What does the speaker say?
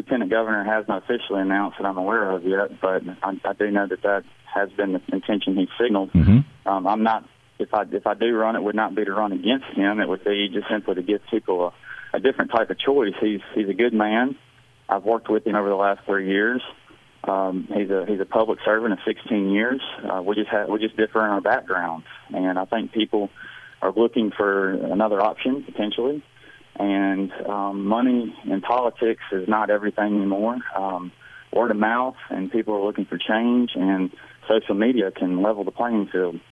lieutenant governor has not officially announced that I'm aware of yet, but I do know that has been the intention he signaled. I'm not. If I do run, it would not be to run against him. It would be just simply to give people a different type of choice. He's a good man. I've worked with him over the last 3 years. He's a public servant of 16 years. We just differ in our backgrounds, and I think people are looking for another option potentially. And money in politics is not everything anymore. Word of mouth, and people are looking for change, and social media can level the playing field.